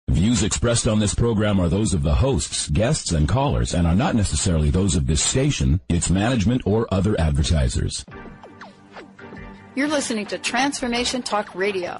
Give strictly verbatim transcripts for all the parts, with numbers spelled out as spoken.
Views expressed on this program are those of the hosts, guests, and callers, and are not necessarily those of this station, its management, or other advertisers. You're listening to Transformation Talk Radio.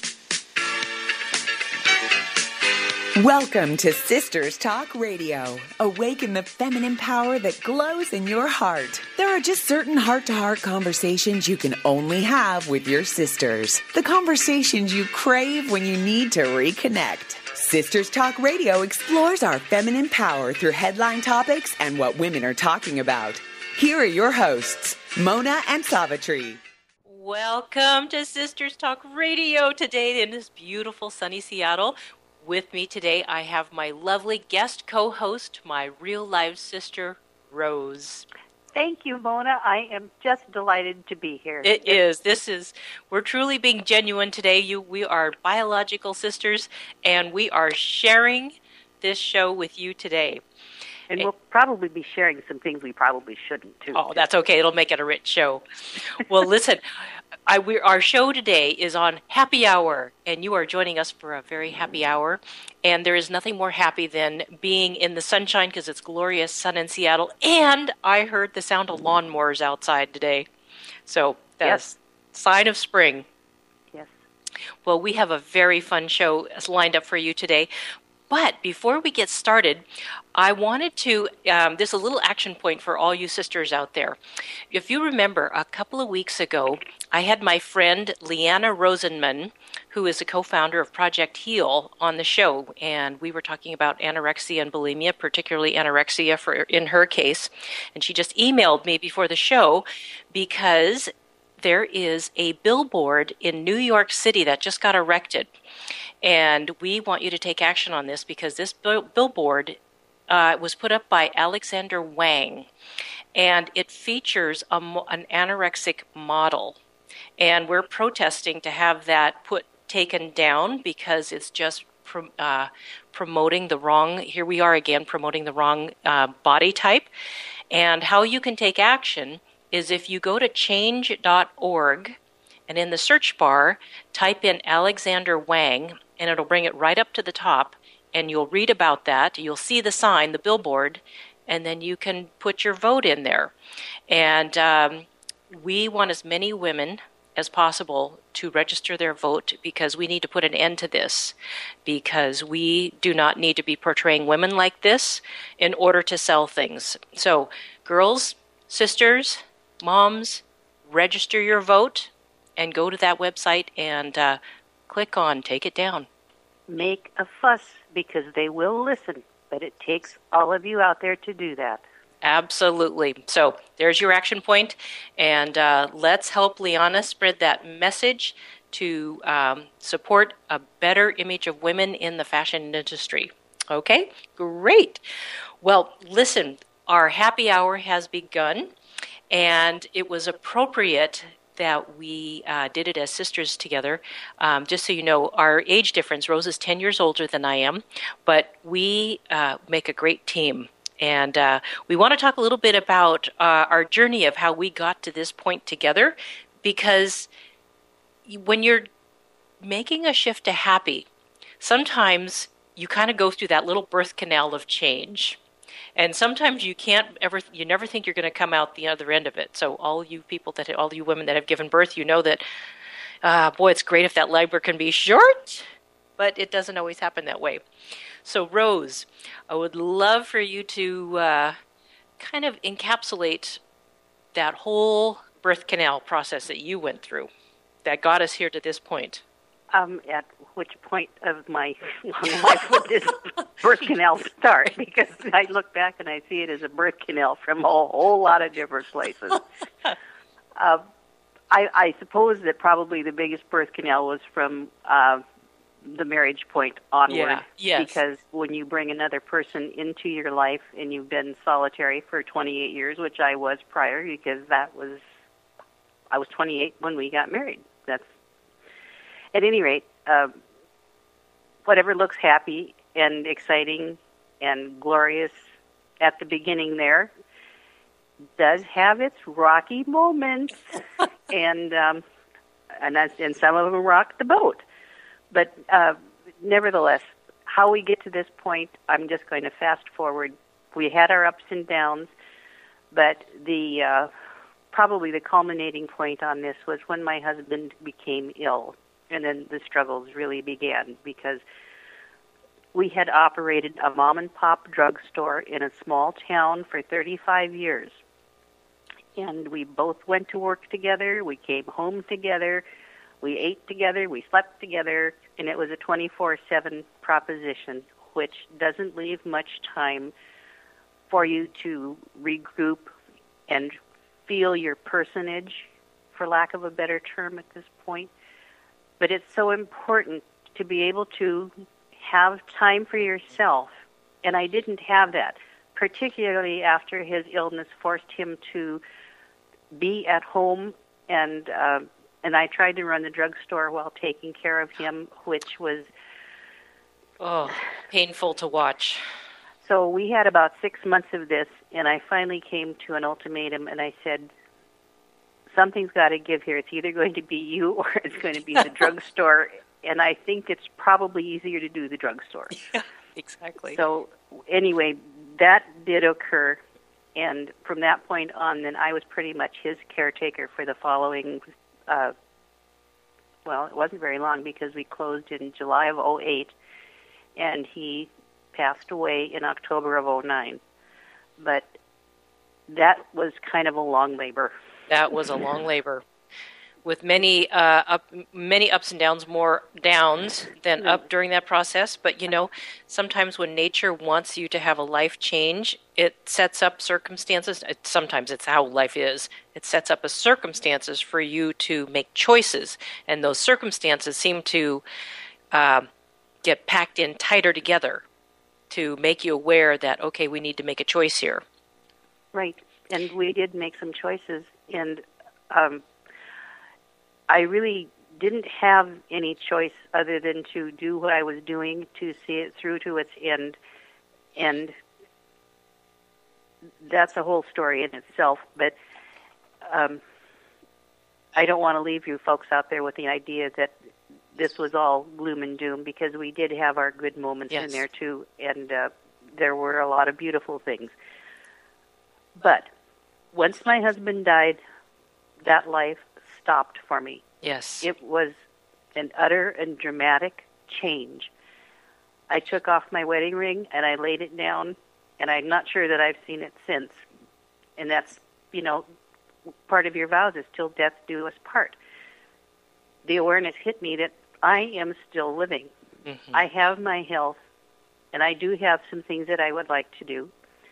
Welcome to Sisters Talk Radio. Awaken the feminine power that glows in your heart. There are just certain heart-to-heart conversations you can only have with your sisters. The conversations you crave when you need to reconnect. Sisters Talk Radio explores our feminine power through headline topics and what women are talking about. Here are your hosts, Mona and Savitri. Welcome to Sisters Talk Radio today in this beautiful sunny Seattle. With me today, I have my lovely guest co-host, my real-life sister, Rose. Thank you, Mona. I am just delighted to be here. It is. This is, we're truly being genuine today. You, we are biological sisters, and we are sharing this show with you today. And we'll probably be sharing some things we probably shouldn't, too. Oh, that's okay. It'll make it a rich show. Well, listen, I, we, our show today is on Happy Hour, and you are joining us for a very happy hour. And there is nothing more happy than being in the sunshine because it's glorious sun in Seattle. And I heard the sound of lawnmowers outside today. So that's yes. Sign of spring. Yes. Well, we have a very fun show lined up for you today. But before we get started, I wanted to, um, there's a little action point for all you sisters out there. If you remember, a couple of weeks ago, I had my friend Leanna Rosenman, who is a co-founder of Project Heal, on the show, and we were talking about anorexia and bulimia, particularly anorexia for in her case. And she just emailed me before the show because there is a billboard in New York City that just got erected. And we want you to take action on this because this bill- billboard uh, was put up by Alexander Wang, and it features a mo- an anorexic model. And we're protesting to have that put taken down because it's just pro- uh, promoting the wrong, here we are again, promoting the wrong uh, body type. And how you can take action is if you go to change dot org, and in the search bar, type in Alexander Wang, and it'll bring it right up to the top, and you'll read about that. You'll see the sign, the billboard, and then you can put your vote in there. And um, we want as many women as possible to register their vote because we need to put an end to this, because we do not need to be portraying women like this in order to sell things. So, girls, sisters, moms, register your vote and go to that website and uh, click on Take It Down. Make a fuss because they will listen, but it takes all of you out there to do that. Absolutely. So there's your action point, and uh, let's help Liana spread that message to um, support a better image of women in the fashion industry. Okay? Great. Well, listen, our happy hour has begun, and it was appropriate that we uh, did it as sisters together. Um, just so you know, our age difference, Rose is ten years older than I am, but we uh, make a great team. And uh, we want to talk a little bit about uh, our journey of how we got to this point together, because when you're making a shift to happy, sometimes you kind of go through that little birth canal of change. And sometimes you can't ever, you never think you're going to come out the other end of it. So all you people that, all you women that have given birth, you know that, uh, boy, it's great if that labor can be short, but it doesn't always happen that way. So Rose, I would love for you to uh, kind of encapsulate that whole birth canal process that you went through that got us here to this point. Um, at which point of my long life would this birth canal start? Because I look back and I see it as a birth canal from a whole lot of different places. uh, I, I suppose that probably the biggest birth canal was from uh, the marriage point onward. Yeah, yes. Because when you bring another person into your life and you've been solitary for twenty-eight years, which I was prior, because that was, I was twenty-eight when we got married. That's, at any rate, uh, whatever looks happy and exciting and glorious at the beginning there does have its rocky moments, and um, and, that's, and some of them rock the boat. But uh, nevertheless, how we get to this point, I'm just going to fast forward. We had our ups and downs, but the uh, probably the culminating point on this was when my husband became ill, and then the struggles really began, because we had operated a mom-and-pop drugstore in a small town for thirty-five years. And we both went to work together, we came home together, we ate together, we slept together, and it was a twenty-four seven proposition, which doesn't leave much time for you to regroup and feel your personage, for lack of a better term at this point. But it's so important to be able to have time for yourself, and I didn't have that, particularly after his illness forced him to be at home, and uh, and I tried to run the drugstore while taking care of him, which was oh painful to watch. So we had about six months of this, and I finally came to an ultimatum, and I said, something's got to give here. It's either going to be you or it's going to be the drugstore, and I think it's probably easier to do the drugstore. Yeah, exactly. So anyway, that did occur, and from that point on, then I was pretty much his caretaker for the following, uh, well, it wasn't very long, because we closed in July of oh eight, and he passed away in October of oh nine. But that was kind of a long labor. That was a long labor, with many uh, up, many ups and downs, more downs than up during that process. But, you know, sometimes when nature wants you to have a life change, it sets up circumstances. It, sometimes it's how life is. It sets up a circumstances for you to make choices, and those circumstances seem to uh, get packed in tighter together to make you aware that, okay, we need to make a choice here. Right, and we did make some choices, and um, I really didn't have any choice other than to do what I was doing to see it through to its end, and that's a whole story in itself, but um, I don't want to leave you folks out there with the idea that this was all gloom and doom, because we did have our good moments yes. in there too, and uh, there were a lot of beautiful things. But once my husband died, that life stopped for me. Yes. It was an utter and dramatic change. I took off my wedding ring and I laid it down, and I'm not sure that I've seen it since. And that's, you know, part of your vows is till death do us part. The awareness hit me that I am still living. Mm-hmm. I have my health, and I do have some things that I would like to do.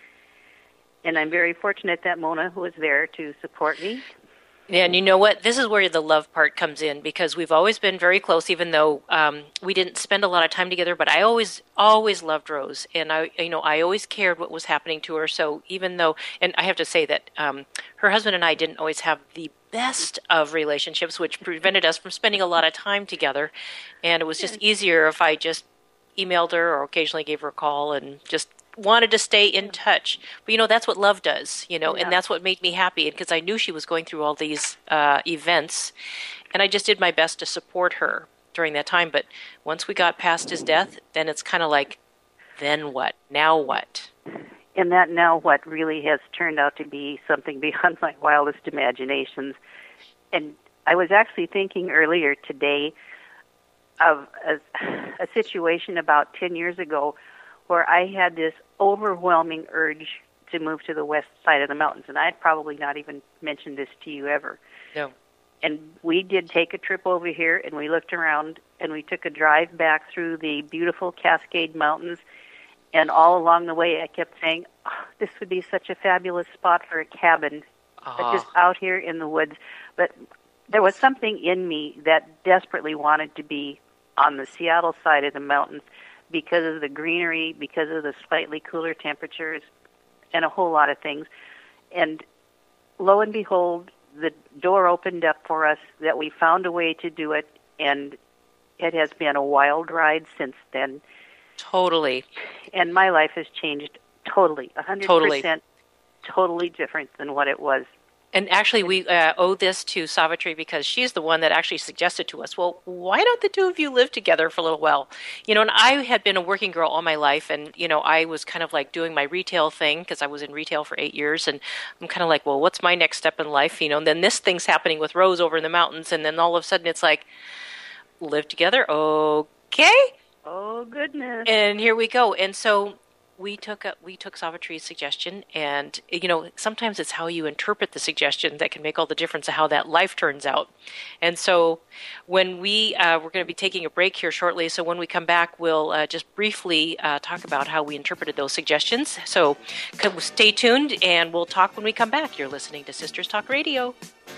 And I'm very fortunate that Mona was there to support me. Yeah, and you know what? This is where the love part comes in, because we've always been very close, even though um, we didn't spend a lot of time together. But I always, always loved Rose, and I, you know, I always cared what was happening to her. So even though, and I have to say that um, her husband and I didn't always have the best of relationships, which prevented us from spending a lot of time together. And it was just easier if I just emailed her or occasionally gave her a call and just wanted to stay in touch. But, you know, that's what love does, you know, yeah. and that's what made me happy, because I knew she was going through all these uh, events, and I just did my best to support her during that time. But once we got past his death, then it's kind of like, then what? Now what? And that now what really has turned out to be something beyond my wildest imaginations. And I was actually thinking earlier today of a, a situation about ten years ago where I had this overwhelming urge to move to the west side of the mountains. And I'd probably not even mentioned this to you ever. No. And we did take a trip over here, and we looked around, and we took a drive back through the beautiful Cascade Mountains. And all along the way, I kept saying, oh, this would be such a fabulous spot for a cabin, uh-huh. just out here in the woods. But there was something in me that desperately wanted to be on the Seattle side of the mountains because of the greenery, because of the slightly cooler temperatures, and a whole lot of things. And lo and behold, the door opened up for us that we found a way to do it, and it has been a wild ride since then. Totally. And my life has changed totally, one hundred percent totally, totally different than what it was. And actually, we uh, owe this to Savitri because she's the one that actually suggested to us, well, why don't the two of you live together for a little while? You know, and I had been a working girl all my life, and, you know, I was kind of like doing my retail thing because I was in retail for eight years, and I'm kind of like, well, what's my next step in life? You know, and then this thing's happening with Rose over in the mountains, and then all of a sudden it's like, live together? Okay. Oh, goodness. And here we go. And so we took a, we took Savitri's suggestion, and, you know, sometimes it's how you interpret the suggestion that can make all the difference of how that life turns out. And so when we, uh, we're going to be taking a break here shortly, so when we come back, we'll uh, just briefly uh, talk about how we interpreted those suggestions. So stay tuned, and we'll talk when we come back. You're listening to Sisters Talk Radio.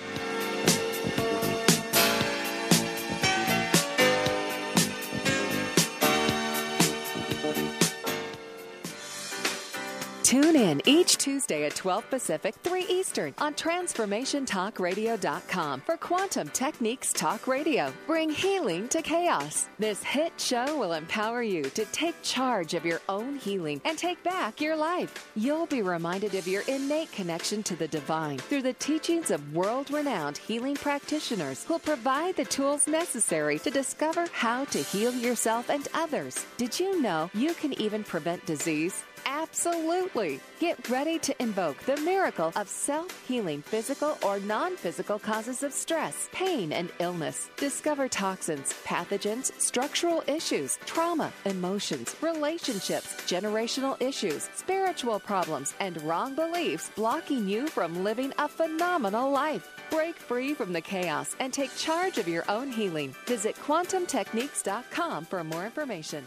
Tune in each Tuesday at twelve Pacific, three Eastern on Transformation Talk Radio dot com for Quantum Techniques Talk Radio. Bring healing to chaos. This hit show will empower you to take charge of your own healing and take back your life. You'll be reminded of your innate connection to the divine through the teachings of world-renowned healing practitioners who'll provide the tools necessary to discover how to heal yourself and others. Did you know you can even prevent disease? Absolutely. Get ready to invoke the miracle of self-healing physical or non-physical causes of stress, pain, and illness. Discover toxins, pathogens, structural issues, trauma, emotions, relationships, generational issues, spiritual problems, and wrong beliefs blocking you from living a phenomenal life. Break free from the chaos and take charge of your own healing. Visit Quantum Techniques dot com for more information.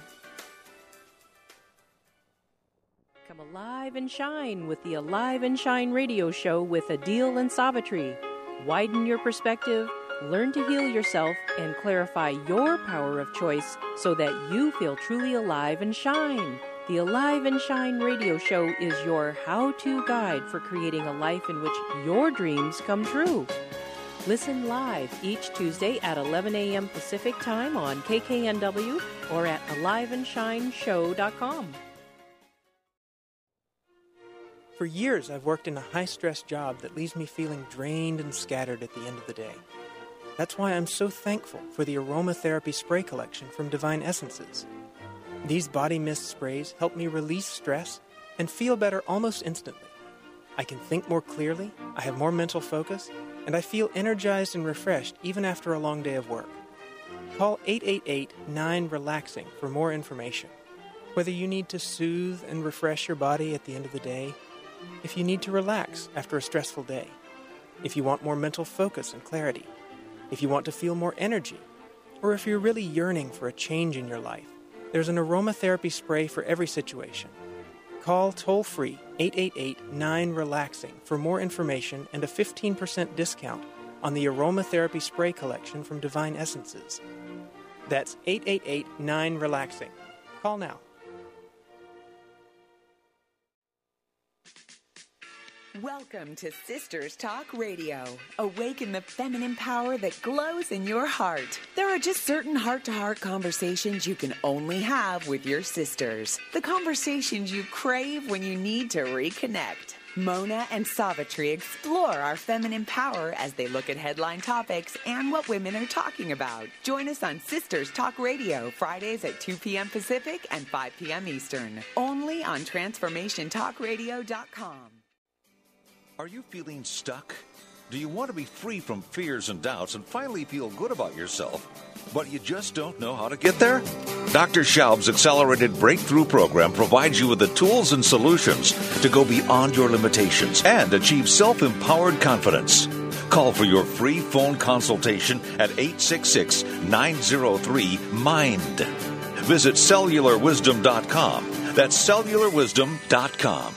Come alive and shine with the Alive and Shine radio show with Adil and Savitri. Widen your perspective, learn to heal yourself, and clarify your power of choice so that you feel truly alive and shine. The Alive and Shine radio show is your how-to guide for creating a life in which your dreams come true. Listen live each Tuesday at eleven a.m. Pacific Time on K K N W or at alive and shine show dot com. For years, I've worked in a high-stress job that leaves me feeling drained and scattered at the end of the day. That's why I'm so thankful for the aromatherapy spray collection from Divine Essences. These body mist sprays help me release stress and feel better almost instantly. I can think more clearly, I have more mental focus, and I feel energized and refreshed even after a long day of work. Call eight eight eight, nine, relaxing for more information. Whether you need to soothe and refresh your body at the end of the day, if you need to relax after a stressful day, if you want more mental focus and clarity, if you want to feel more energy, or if you're really yearning for a change in your life, there's an aromatherapy spray for every situation. Call toll-free eight eight eight, nine, relaxing for more information and a fifteen percent discount on the aromatherapy spray collection from Divine Essences. That's eight eight eight, nine, relaxing. Call now. Welcome to Sisters Talk Radio. Awaken the feminine power that glows in your heart. There are just certain heart-to-heart conversations you can only have with your sisters. The conversations you crave when you need to reconnect. Mona and Savitri explore our feminine power as they look at headline topics and what women are talking about. Join us on Sisters Talk Radio, Fridays at two p.m. Pacific and five p.m. Eastern. Only on Transformation Talk Radio dot com. Are you feeling stuck? Do you want to be free from fears and doubts and finally feel good about yourself, but you just don't know how to get there? Doctor Schaub's Accelerated Breakthrough Program provides you with the tools and solutions to go beyond your limitations and achieve self-empowered confidence. Call for your free phone consultation at eight six six, nine zero three, MIND. Visit cellular wisdom dot com. That's cellular wisdom dot com.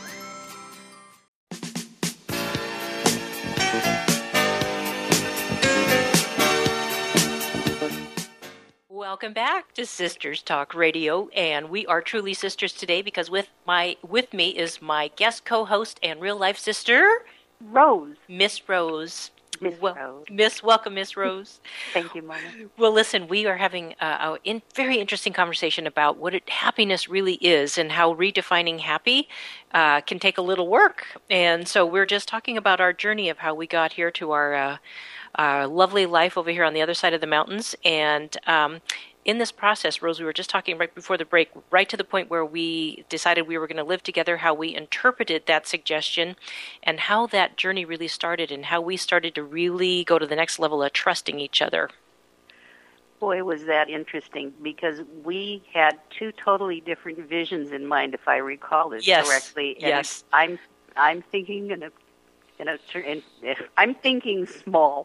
Welcome back to Sisters Talk Radio, and we are truly sisters today because with my with me is my guest co-host and real-life sister, Rose. Miss Rose. Miss well, Rose. Miss, welcome, Miss Rose. Thank you, Mona. Well, listen, we are having a, a in, very interesting conversation about what it, happiness really is and how redefining happy uh, can take a little work. And so we're just talking about our journey of how we got here to our, uh, our lovely life over here on the other side of the mountains. And um, in this process, Rose, we were just talking right before the break, right to the point where we decided we were going to live together, how we interpreted that suggestion and how that journey really started and how we started to really go to the next level of trusting each other. Boy, was that interesting, because we had two totally different visions in mind, if I recall this yes. correctly. And yes. I'm I'm thinking in a in a in, I'm thinking small.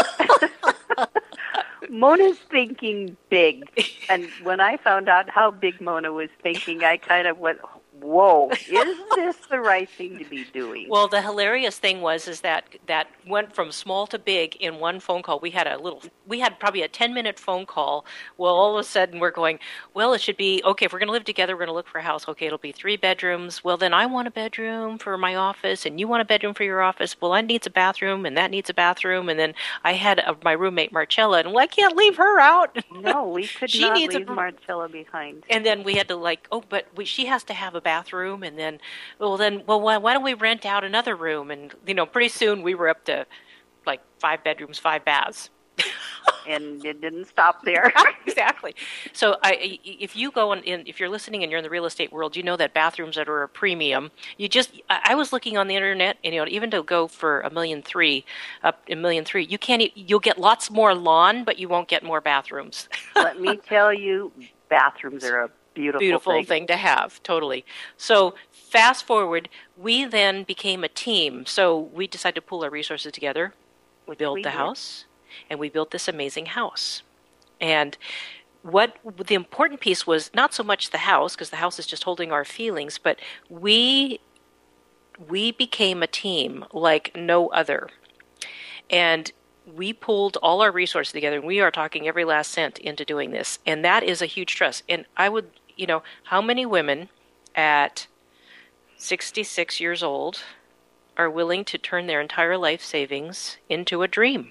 Mona's thinking big, and when I found out how big Mona was thinking, I kind of went, whoa, is this the right thing to be doing? Well, the hilarious thing was is that that went from small to big in one phone call. We had a little, we had probably a ten-minute phone call. Well, all of a sudden we're going, well, it should be, okay, if we're going to live together, we're going to look for a house. Okay, it'll be three bedrooms. Well, then I want a bedroom for my office, and you want a bedroom for your office. Well, I needs a bathroom, and that needs a bathroom. And then I had a, my roommate, Marcella, and well, I can't leave her out. No, we could she not needs leave a, Marcella behind. And then we had to like, oh, but we, she has to have a bathroom, and then, well, then, well, why, why don't we rent out another room? And, you know, pretty soon we were up to like five bedrooms, five baths. And it didn't stop there. Exactly. So I, if you go in, if you're listening and you're in the real estate world, you know that bathrooms that are a premium, you just, I was looking on the internet, and, you know, even to go for a million three, up a million three, you can't, you'll get lots more lawn, but you won't get more bathrooms. Let me tell you, bathrooms are a beautiful, beautiful thing. thing to have, totally. So fast forward, we then became a team. So we decided to pool our resources together. We Which built we the did. house, and we built this amazing house. And what the important piece was not so much the house, because the house is just holding our feelings, but we we became a team like no other. And we pulled all our resources together, and we are talking every last cent into doing this. And that is a huge trust. And I would, you know, how many women at sixty-six years old are willing to turn their entire life savings into a dream?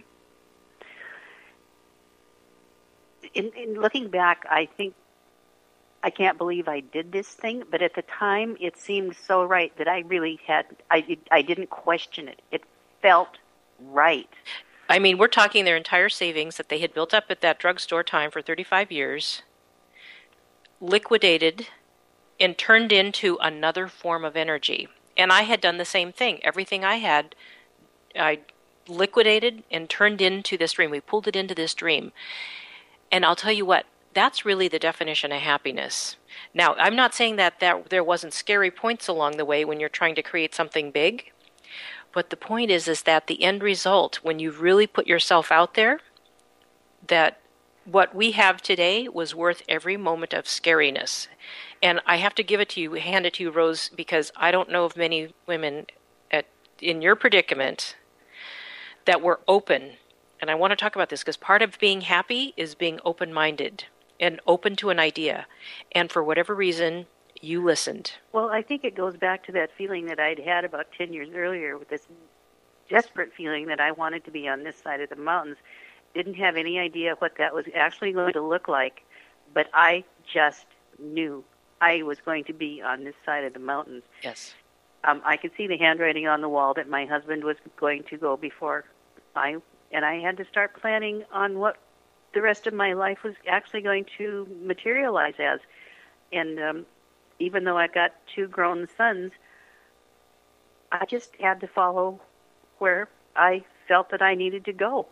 In, in looking back, I think I can't believe I did this thing, but at the time it seemed so right that I really had, I, I didn't question it. It felt right. I mean, we're talking their entire savings that they had built up at that drugstore time for thirty-five years, liquidated and turned into another form of energy. And I had done the same thing. Everything I had, I liquidated and turned into this dream. We pulled it into this dream. And I'll tell you what, that's really the definition of happiness. Now, I'm not saying that, that there wasn't scary points along the way when you're trying to create something big. But the point is, is that the end result, when you really put yourself out there, that what we have today was worth every moment of scariness. And I have to give it to you, hand it to you, Rose, because I don't know of many women at, in your predicament that were open. And I want to talk about this because part of being happy is being open-minded and open to an idea. And for whatever reason, you listened. Well, I think it goes back to that feeling that I'd had about ten years earlier, with this desperate feeling that I wanted to be on this side of the mountains. Didn't have any idea what that was actually going to look like, but I just knew I was going to be on this side of the mountains. Yes. Um, I could see the handwriting on the wall that my husband was going to go before I, and I had to start planning on what the rest of my life was actually going to materialize as. And um, even though I got two grown sons, I just had to follow where I felt that I needed to go.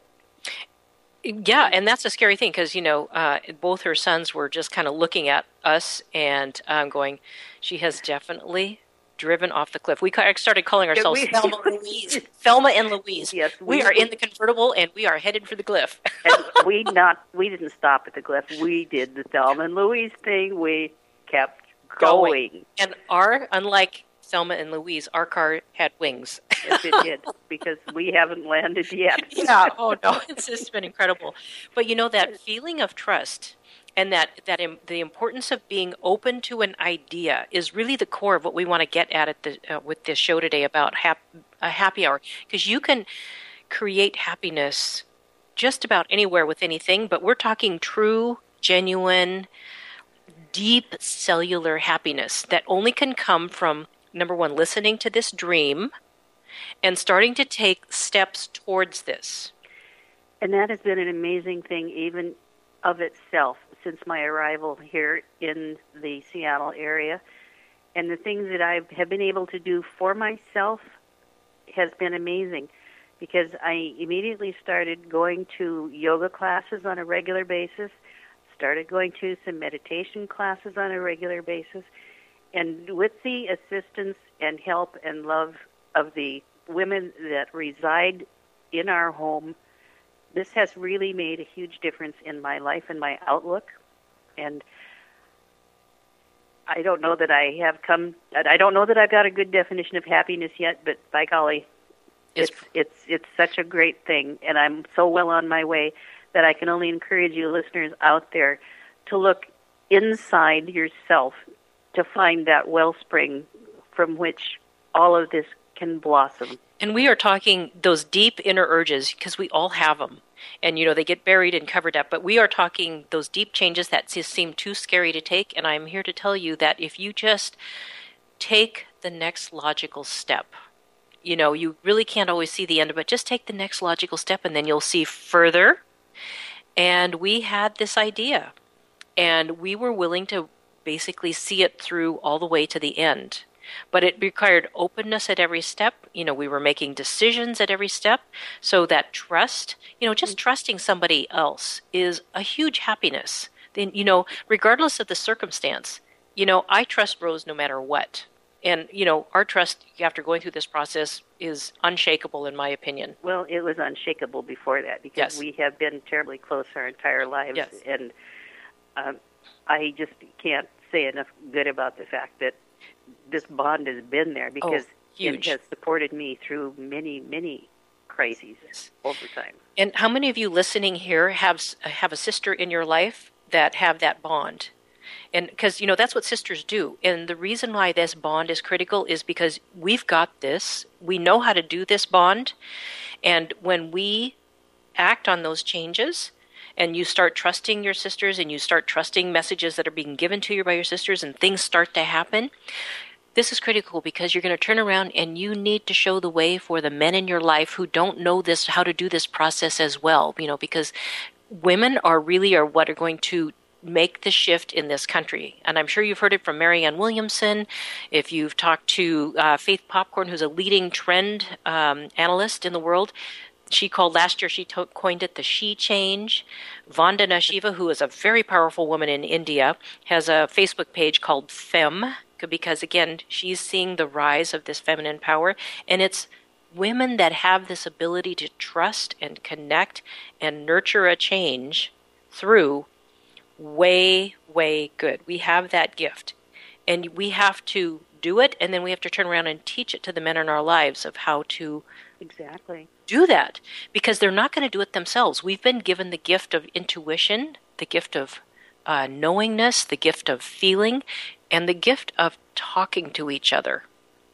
Yeah, and that's a scary thing because, you know, uh, both her sons were just kind of looking at us and um, going, she has definitely driven off the cliff. We started calling ourselves we, Thelma and Louise. Thelma and Louise. Yes, we, we are in the convertible and we are headed for the cliff. And we not we didn't stop at the cliff. We did the Thelma and Louise thing. We kept going. going. And our, unlike Thelma and Louise, our car had wings. Yes, it did, because we haven't landed yet. Yeah, oh no, it's just been incredible. But you know, that feeling of trust and that, that im- the importance of being open to an idea is really the core of what we want to get at, at the, uh, with this show today about hap- a happy hour. Because you can create happiness just about anywhere with anything, but we're talking true, genuine, deep cellular happiness that only can come from, number one, listening to this dream and starting to take steps towards this. And that has been an amazing thing even of itself since my arrival here in the Seattle area. And the things that I have been able to do for myself has been amazing, because I immediately started going to yoga classes on a regular basis, started going to some meditation classes on a regular basis, and with the assistance and help and love of the women that reside in our home, this has really made a huge difference in my life and my outlook. And I don't know that I have come, I don't know that I've got a good definition of happiness yet, but by golly, it's, it's, it's such a great thing. And I'm so well on my way that I can only encourage you listeners out there to look inside yourself to find that wellspring from which all of this can blossom. And we are talking those deep inner urges, because we all have them. And, you know, they get buried and covered up. But we are talking those deep changes that just seem too scary to take. And I'm here to tell you that if you just take the next logical step, you know, you really can't always see the end of it. Just take the next logical step and then you'll see further. And we had this idea. And we were willing to basically see it through all the way to the end. But it required openness at every step. You know, we were making decisions at every step. So that trust, you know, just trusting somebody else is a huge happiness. Then, you know, regardless of the circumstance, you know, I trust Rose no matter what. And, you know, our trust after going through this process is unshakable, in my opinion. Well, it was unshakable before that, because yes. we have been terribly close our entire lives. Yes. And um, I just can't say enough good about the fact that this bond has been there, because oh, huge. It has supported me through many, many crises yes. over time. And how many of you listening here have have a sister in your life that have that bond? And because, you know, that's what sisters do. And the reason why this bond is critical is because we've got this. We know how to do this bond. And when we act on those changes, and you start trusting your sisters, and you start trusting messages that are being given to you by your sisters, and things start to happen, this is critical, because you're going to turn around and you need to show the way for the men in your life who don't know this, how to do this process as well, you know, because women are really are what are going to make the shift in this country. And I'm sure you've heard it from Marianne Williamson. If you've talked to uh, Faith Popcorn, who's a leading trend um, analyst in the world, she called last year, she to- coined it the she change. Vandana Shiva, who is a very powerful woman in India, has a Facebook page called Femme, because, again, she's seeing the rise of this feminine power. And it's women that have this ability to trust and connect and nurture a change through way, way good. We have that gift. And we have to do it, and then we have to turn around and teach it to the men in our lives of how to exactly do that, because they're not going to do it themselves. We've been given the gift of intuition, the gift of uh, knowingness, the gift of feeling, and the gift of talking to each other.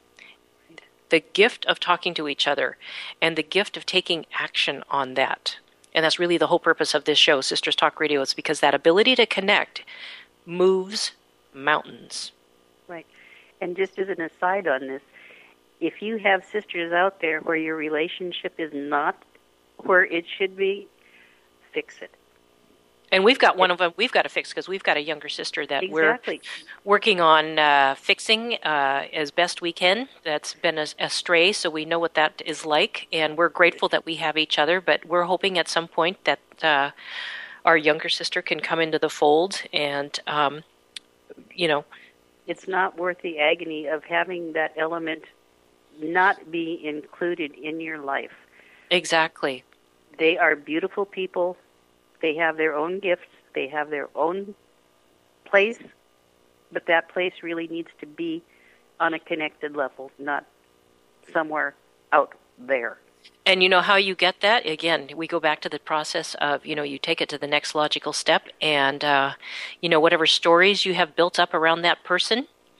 The gift of talking to each other, and the gift of taking action on that. And that's really the whole purpose of this show, Sisters Talk Radio. It's because that ability to connect moves mountains. Right. And just as an aside on this, if you have sisters out there where your relationship is not where it should be, fix it. And we've got one of them we've got to fix, because we've got a younger sister that exactly. we're working on uh, fixing uh, as best we can. That's been astray, so we know what that is like, and we're grateful that we have each other, but we're hoping at some point that uh, our younger sister can come into the fold and, um, you know. It's not worth the agony of having that element not be included in your life. Exactly. They are beautiful people. They have their own gifts. They have their own place, but that place really needs to be on a connected level, not somewhere out there. And you know how you get that? Again, we go back to the process of, you know, you take it to the next logical step, and, uh, you know, whatever stories you have built up around that person,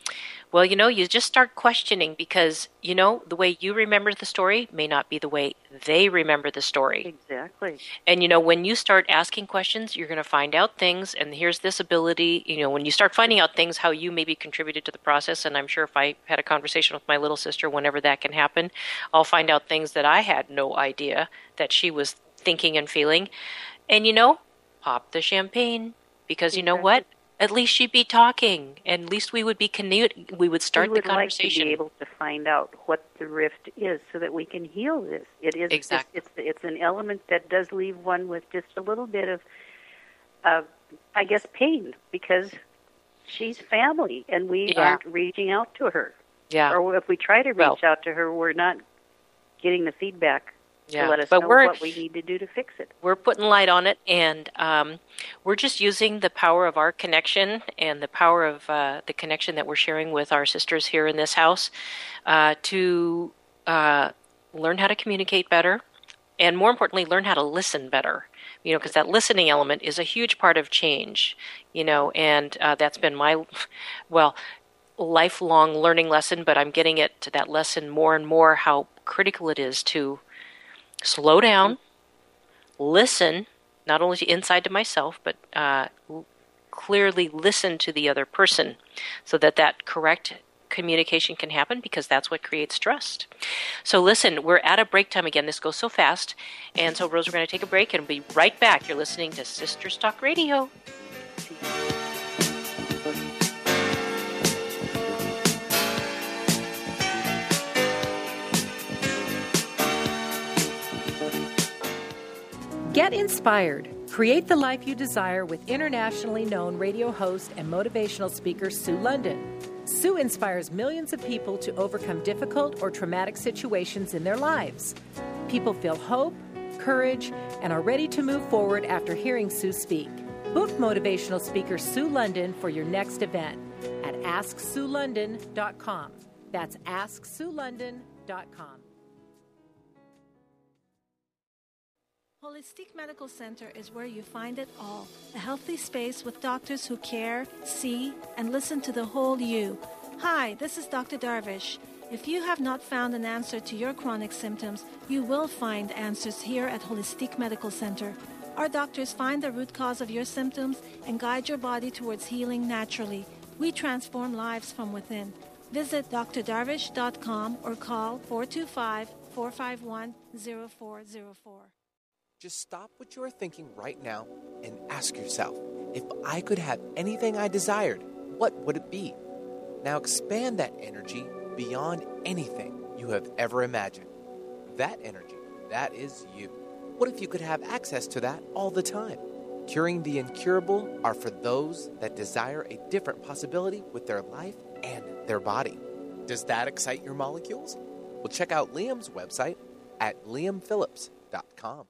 Well, you know, you just start questioning because, you know, the way you remember the story may not be the way they remember the story. Exactly. And, you know, when you start asking questions, you're going to find out things. And here's this ability, you know, when you start finding out things, how you maybe contributed to the process. And I'm sure if I had a conversation with my little sister, whenever that can happen, I'll find out things that I had no idea that she was thinking and feeling. And, you know, pop the champagne because you know what? At least she'd be talking, and at least we would be connu- we would start we would the conversation. Like to be able to find out what the rift is, so that we can heal this. It is exactly. Just, it's it's an element that does leave one with just a little bit of, uh, I guess, pain because she's family, and we yeah. aren't reaching out to her. Yeah. Or if we try to reach well, out to her, we're not getting the feedback. Yeah, to let us but know we're, what we need to do to fix it. We're putting light on it, and um, we're just using the power of our connection and the power of uh, the connection that we're sharing with our sisters here in this house uh, to uh, learn how to communicate better, and more importantly, learn how to listen better. You know, because that listening element is a huge part of change. You know, and uh, that's been my, well, lifelong learning lesson. But I'm getting it to that lesson more and more how critical it is to slow down, listen, not only to inside to myself, but uh, clearly listen to the other person so that that correct communication can happen, because that's what creates trust. So listen, we're at a break time again. This goes so fast. And so, Rose, we're going to take a break and be right back. You're listening to Sisters Talk Radio. Get inspired. Create the life you desire with internationally known radio host and motivational speaker Sue London. Sue inspires millions of people to overcome difficult or traumatic situations in their lives. People feel hope, courage, and are ready to move forward after hearing Sue speak. Book motivational speaker Sue London for your next event at ask sue london dot com. That's ask sue london dot com. Holistic Medical Center is where you find it all. A healthy space with doctors who care, see, and listen to the whole you. Hi, this is Doctor Darvish. If you have not found an answer to your chronic symptoms, you will find answers here at Holistic Medical Center. Our doctors find the root cause of your symptoms and guide your body towards healing naturally. We transform lives from within. Visit d r darvish dot com or call four two five, four five one, zero four zero four. Just stop what you're thinking right now and ask yourself, if I could have anything I desired, what would it be? Now expand that energy beyond anything you have ever imagined. That energy, that is you. What if you could have access to that all the time? Curing the incurable are for those that desire a different possibility with their life and their body. Does that excite your molecules? Well, check out Liam's website at liam phillips dot com.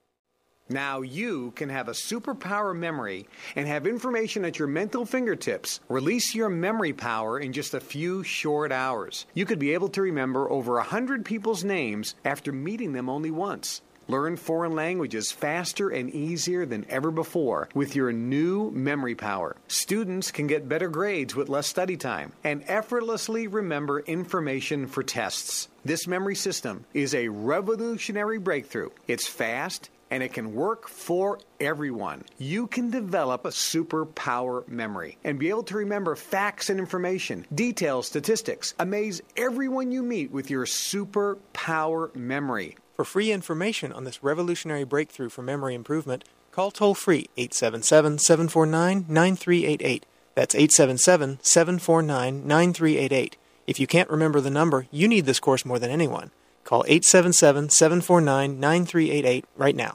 Now you can have a superpower memory and have information at your mental fingertips. Release your memory power in just a few short hours. You could be able to remember over one hundred people's names after meeting them only once. Learn foreign languages faster and easier than ever before with your new memory power. Students can get better grades with less study time and effortlessly remember information for tests. This memory system is a revolutionary breakthrough. It's fast, and it can work for everyone. You can develop a superpower memory and be able to remember facts and information, details, statistics. Amaze everyone you meet with your superpower memory. For free information on this revolutionary breakthrough for memory improvement, call toll-free eight seven seven, seven four nine, nine three eight eight. That's eight seven seven, seven four nine, nine three eight eight. If you can't remember the number, you need this course more than anyone. Call eight seven seven, seven four nine, nine three eight eight right now.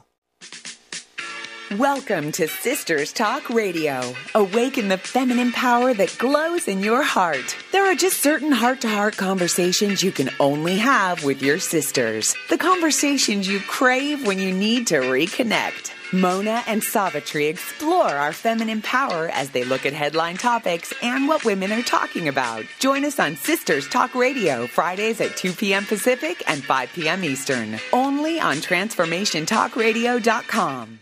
Welcome to Sisters Talk Radio. Awaken the feminine power that glows in your heart. There are just certain heart-to-heart conversations you can only have with your sisters. The conversations you crave when you need to reconnect. Mona and Savitri explore our feminine power as they look at headline topics and what women are talking about. Join us on Sisters Talk Radio, Fridays at two p.m. Pacific and five p.m. Eastern. Only on transformation talk radio dot com.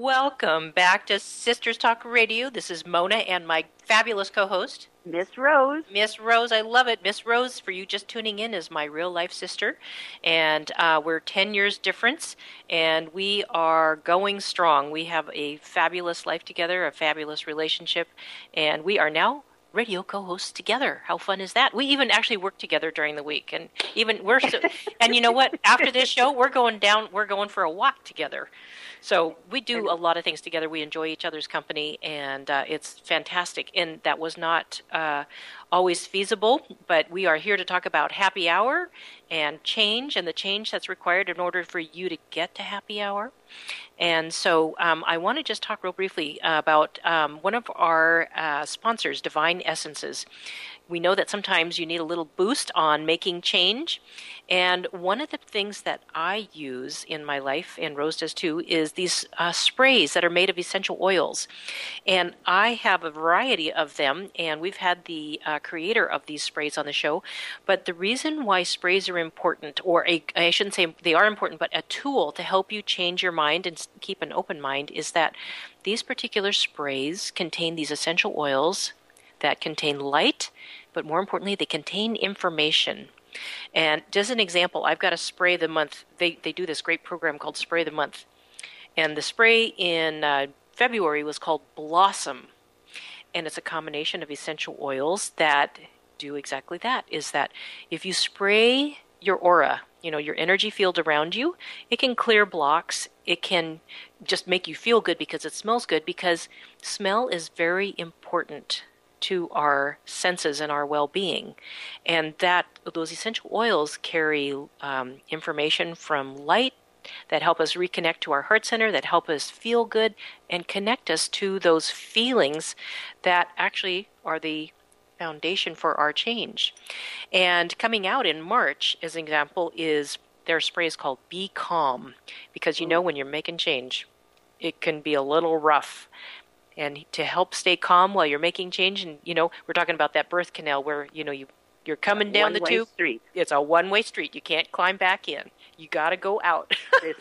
Welcome back to Sisters Talk Radio. This is Mona and my fabulous co-host, Miss Rose. Miss Rose, I love it. Miss Rose, for you just tuning in, is my real-life sister, and uh, we're ten years difference, and we are going strong. We have a fabulous life together, a fabulous relationship, and we are now radio co-hosts together. How fun is that? We even actually work together during the week, and even we're so, and you know what? After this show, we're going down. We're going for a walk together. So we do a lot of things together. We enjoy each other's company, and uh, it's fantastic. And that was not uh, always feasible, but we are here to talk about happy hour and change, and the change that's required in order for you to get to happy hour. And so um, I want to just talk real briefly about um, one of our uh, sponsors, Divine Essences. We know that sometimes you need a little boost on making change. And one of the things that I use in my life, and Rose does too, is these uh, sprays that are made of essential oils. And I have a variety of them, and we've had the uh, creator of these sprays on the show. But the reason why sprays are important, or a, I shouldn't say they are important, but a tool to help you change your mind and keep an open mind, is that these particular sprays contain these essential oils that contain light, but more importantly, they contain information. And just an example, I've got a spray of the month. They they do this great program called Spray of the Month. And the spray in uh, February was called Blossom. And it's a combination of essential oils that do exactly that, is that if you spray your aura, you know, your energy field around you, it can clear blocks. It can just make you feel good because it smells good, because smell is very important to our senses and our well-being. And that those essential oils carry um, information from light that help us reconnect to our heart center, that help us feel good, and connect us to those feelings that actually are the foundation for our change. And coming out in March, as an example, is their spray is called Be Calm, because you know when you're making change, it can be a little rough. And to help stay calm while you're making change, and you know, we're talking about that birth canal where, you know, you, you're coming down the tube. Street. It's a one-way street. You can't climb back in. You got to go out.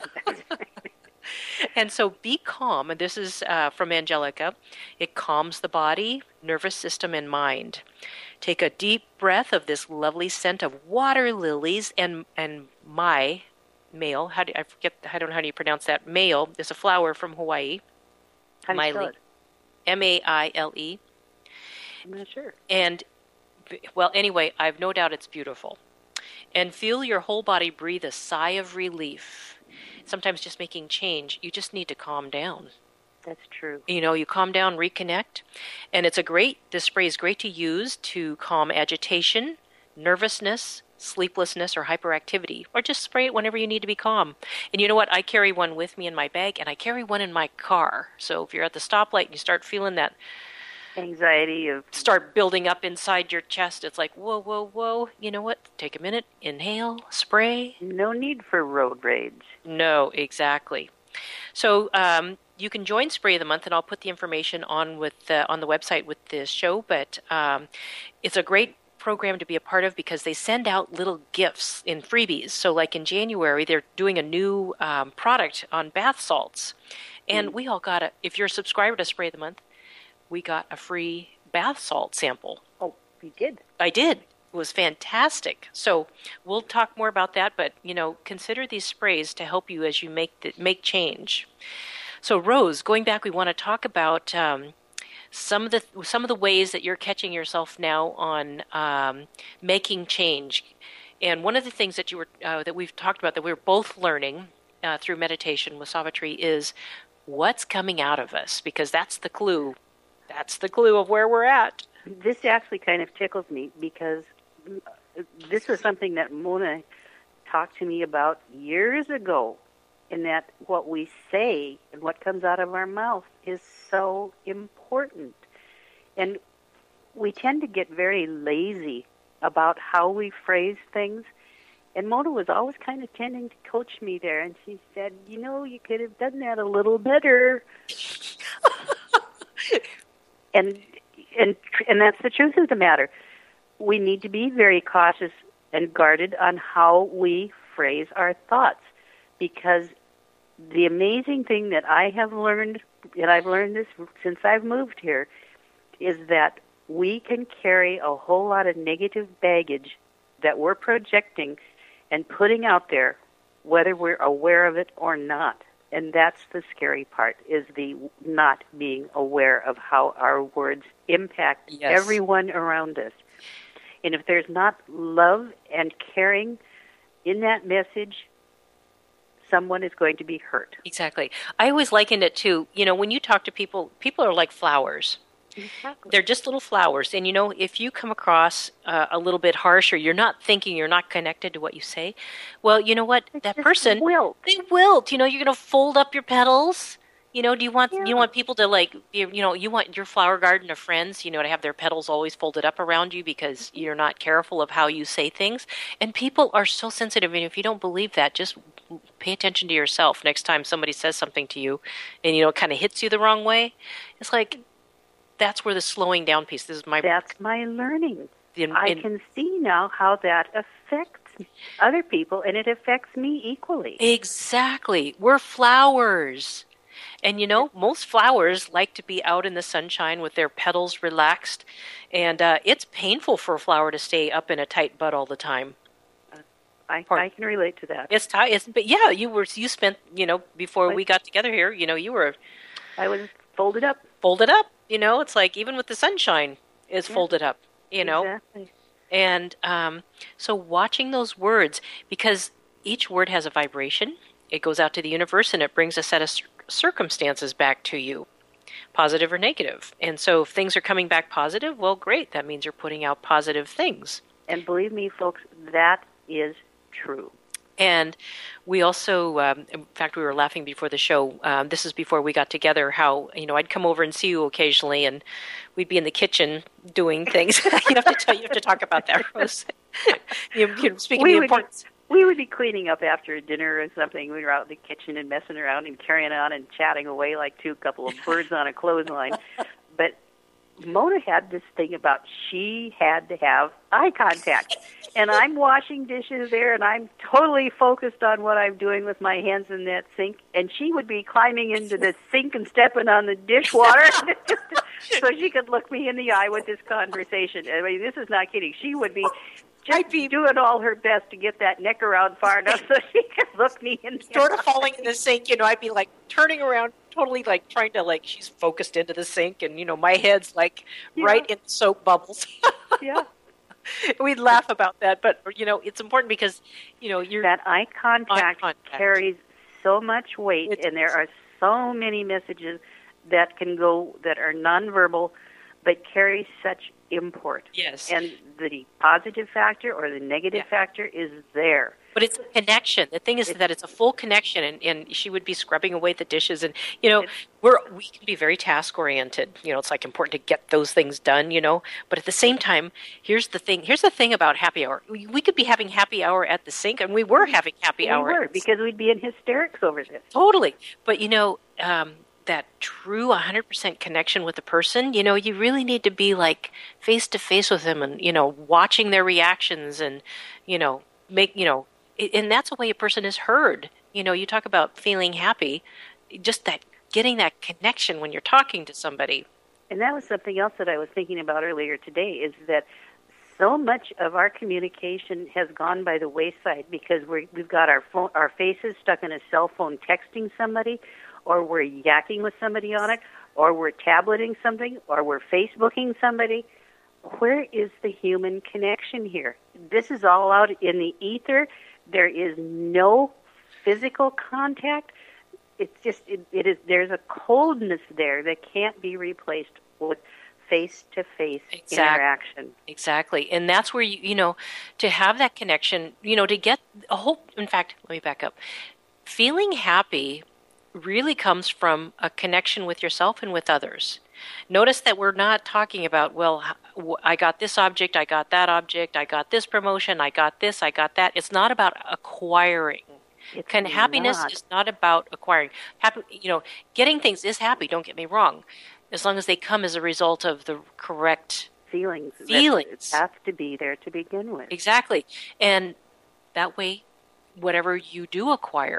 And so Be Calm, and this is uh, from Angelica. It calms the body, nervous system, and mind. Take a deep breath of this lovely scent of water lilies and and mai, male. How do I forget? I don't know how do you pronounce that? Male is a flower from Hawaii. How do you spell it? M A I L E. I'm not sure. And, well, anyway, I've no doubt it's beautiful. And feel your whole body breathe a sigh of relief. Sometimes just making change, you just need to calm down. That's true. You know, you calm down, reconnect. And it's a great, this spray is great to use to calm agitation, nervousness, sleeplessness, or hyperactivity, or just spray it whenever you need to be calm. And you know what? I carry one with me in my bag, and I carry one in my car. So if you're at the stoplight and you start feeling that anxiety of start building up inside your chest, it's like, whoa, whoa, whoa. You know what? Take a minute, inhale, spray. No need for road rage. No, exactly. So um, you can join Spray of the Month, and I'll put the information on with uh, on the website with this show. But um, it's a great program to be a part of because they send out little gifts in freebies. So like in January, they're doing a new um, product on bath salts. And mm. we all got a, if you're a subscriber to Spray of the Month, we got a free bath salt sample. Oh, you did? I did. It was fantastic. So we'll talk more about that, but, you know, consider these sprays to help you as you make the, make change. So Rose, going back, we want to talk about um, some of the some of the ways that you're catching yourself now on um, making change. And one of the things that you were uh, that we've talked about that we're both learning uh, through meditation with Savitri is what's coming out of us, because that's the clue. That's the clue of where we're at. This actually kind of tickles me because this was something that Mona talked to me about years ago, in that what we say and what comes out of our mouth is so important. And we tend to get very lazy about how we phrase things. And Mona was always kind of tending to coach me there, and she said, you know, you could have done that a little better. and and and that's the truth of the matter. We need to be very cautious and guarded on how we phrase our thoughts, because the amazing thing that I have learned, and I've learned this since I've moved here, is that we can carry a whole lot of negative baggage that we're projecting and putting out there, whether we're aware of it or not. And that's the scary part, is the not being aware of how our words impact Yes. everyone around us. And if there's not love and caring in that message, someone is going to be hurt. Exactly. I always likened it to, you know, when you talk to people, people are like flowers. Exactly. They're just little flowers. And, you know, if you come across uh, a little bit harsh or you're not thinking, you're not connected to what you say, well, you know what? That person, wilt. they wilt. You know, you're going to fold up your petals. You know, do you want Yeah. you want people to, like, you you know, you want your flower garden of friends, you know, to have their petals always folded up around you because you're not careful of how you say things. And people are so sensitive. And if you don't believe that, just pay attention to yourself next time somebody says something to you and, you know, it kind of hits you the wrong way. It's like, that's where the slowing down piece, this is my... That's my learning. In, I in, can see now how that affects other people, and it affects me equally. Exactly. We're flowers. And, you know, most flowers like to be out in the sunshine with their petals relaxed. And uh, it's painful for a flower to stay up in a tight bud all the time. I, I can relate to that. It's tight. It's, but yeah, you were. You spent, you know, before we got together here, you know, you were... I was folded up. Folded up. You know, it's like even with the sunshine, it's Yeah. folded up, you know. Exactly. And um, so watching those words, because each word has a vibration, it goes out to the universe and it brings a set of cir- circumstances back to you, positive or negative. And so if things are coming back positive, well, great. That means you're putting out positive things. And believe me, folks, that is true. And we also, um, in fact, we were laughing before the show. Um, this is before we got together. How, you know, I'd come over and see you occasionally, and we'd be in the kitchen doing things. you have to tell, you have to talk about that, Rose. you, you know, speaking We of the would- importance. We would be cleaning up after dinner or something. We were out in the kitchen and messing around and carrying on and chatting away like two couple of birds on a clothesline. But Mona had this thing about she had to have eye contact. And I'm washing dishes there, and I'm totally focused on what I'm doing with my hands in that sink. And she would be climbing into the sink and stepping on the dishwater so she could look me in the eye with this conversation. I mean, this is not kidding. She would be just be doing all her best to get that neck around far enough so she could look me in the Sort eye. of falling in the sink, you know, I'd be like turning around, totally like trying to, like, she's focused into the sink, and, you know, my head's like Yeah. right in soap bubbles. Yeah. We'd laugh about that, but, you know, it's important because, you know, you're... That eye contact, Eye contact. carries so much weight, It and there are so many messages that can go, that are nonverbal, but carry such import. Yes. And the positive factor or the negative Yeah. factor is there. But it's a connection. The thing is that it's a full connection, and, and she would be scrubbing away the dishes, and, you know, we're we can be very task oriented. You know, it's like important to get those things done. You know, but at the same time, here's the thing. Here's the thing about happy hour. We, we could be having happy hour at the sink, and we were having happy We hour were, at the because we'd be in hysterics over this. Totally. But, you know, um, that true one hundred percent connection with the person, you know, you really need to be like face to face with them and, you know, watching their reactions and, you know, make, you know, and that's the way a person is heard. You know, you talk about feeling happy, just that getting that connection when you're talking to somebody. And that was something else that I was thinking about earlier today, is that so much of our communication has gone by the wayside because we're, we've got our phone, our faces stuck in a cell phone texting somebody, or we're yakking with somebody on it, or we're tableting something, or we're Facebooking somebody. Where is the human connection here? This is all out in the ether. There is no physical contact. It's just, it, it is, there's a coldness there that can't be replaced with face-to-face Exact- interaction. Exactly. And that's where, you you know, to have that connection, you know, to get a whole, in fact, let me back up. Feeling happy really comes from a connection with yourself and with others. Notice that we're not talking about, well, I got this object, I got that object, I got this promotion, I got this, I got that. It's not about acquiring. It's Can happiness not. is not about acquiring. Happy, you know, getting things is happy. Don't get me wrong, as long as they come as a result of the correct Feelings. that feelings. have to be there to begin with. Exactly, and that way, whatever you do acquire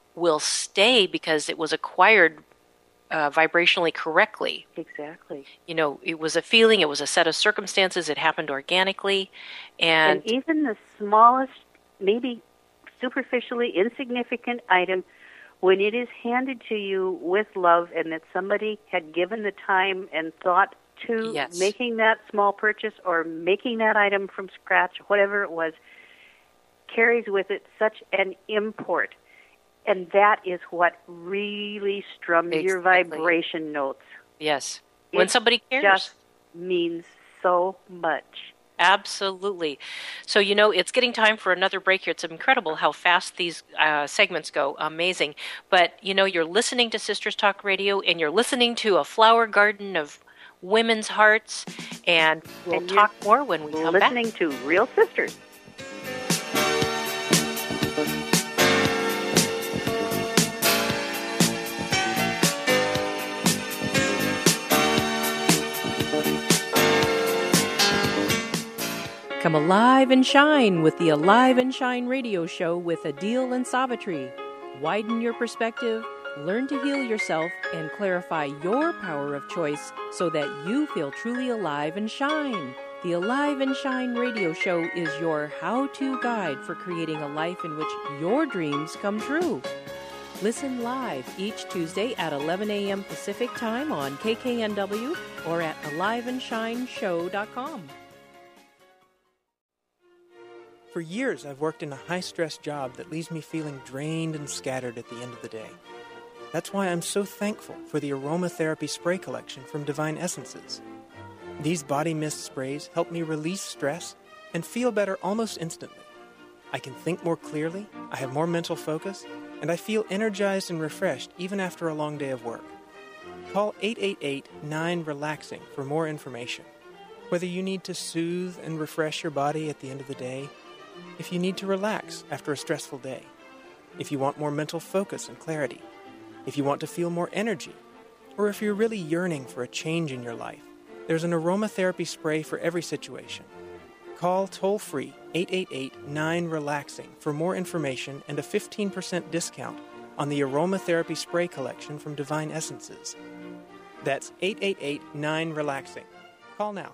will stay because it was acquired Uh, vibrationally correctly. Exactly. You know, it was a feeling, it was a set of circumstances, it happened organically. And, and even the smallest, maybe superficially insignificant item, when it is handed to you with love and that somebody had given the time and thought to yes. making that small purchase or making that item from scratch, whatever it was, carries with it such an import. And that is what really strums exactly. your vibration notes. Yes. When it somebody cares. Just means so much. Absolutely. So, you know, it's getting time for another break here. It's incredible how fast these uh, segments go. Amazing. But, you know, you're listening to Sisters Talk Radio, and you're listening to a flower garden of women's hearts. And we'll and talk more when we come back. Listening to Real Sisters. Come alive and shine with the Alive and Shine radio show with Adil and Savitri. Widen your perspective, learn to heal yourself, and clarify your power of choice so that you feel truly alive and shine. The Alive and Shine radio show is your how-to guide for creating a life in which your dreams come true. Listen live each Tuesday at eleven a.m. Pacific Time on K K N W or at alive and shine show dot com. For years, I've worked in a high-stress job that leaves me feeling drained and scattered at the end of the day. That's why I'm so thankful for the aromatherapy spray collection from Divine Essences. These body mist sprays help me release stress and feel better almost instantly. I can think more clearly, I have more mental focus, and I feel energized and refreshed even after a long day of work. Call eight eight eight, nine, relaxing for more information. Whether you need to soothe and refresh your body at the end of the day, if you need to relax after a stressful day, if you want more mental focus and clarity, if you want to feel more energy, or if you're really yearning for a change in your life, there's an aromatherapy spray for every situation. Call toll-free eight eight eight, nine, relaxing for more information and a fifteen percent discount on the aromatherapy spray collection from Divine Essences. That's eight eight eight, nine, relaxing. Call now.